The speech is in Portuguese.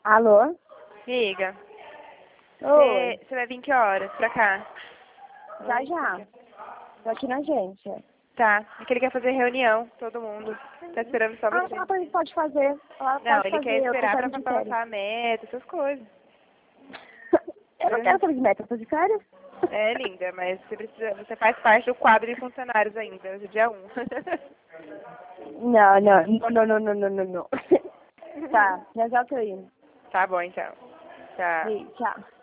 Alô? Amiga, Oi. você vai vir que horas pra cá? Já, já. Tô aqui na agência. Tá, é que ele quer fazer reunião, todo mundo. Tá esperando só você. Ela pode fazer. Ela Não, pode ele quer fazer. Eu tô esperar pra saindo de passar férias. a meta, essas coisas. Eu não quero saber de meta, eu tô de férias. É, linda, mas você faz parte do quadro de funcionários ainda, hoje é dia 1. Não, não, não, não, não, não, não, não. Tá, já já tô indo. Tá bom, então. Tchau. Beijo, tchau.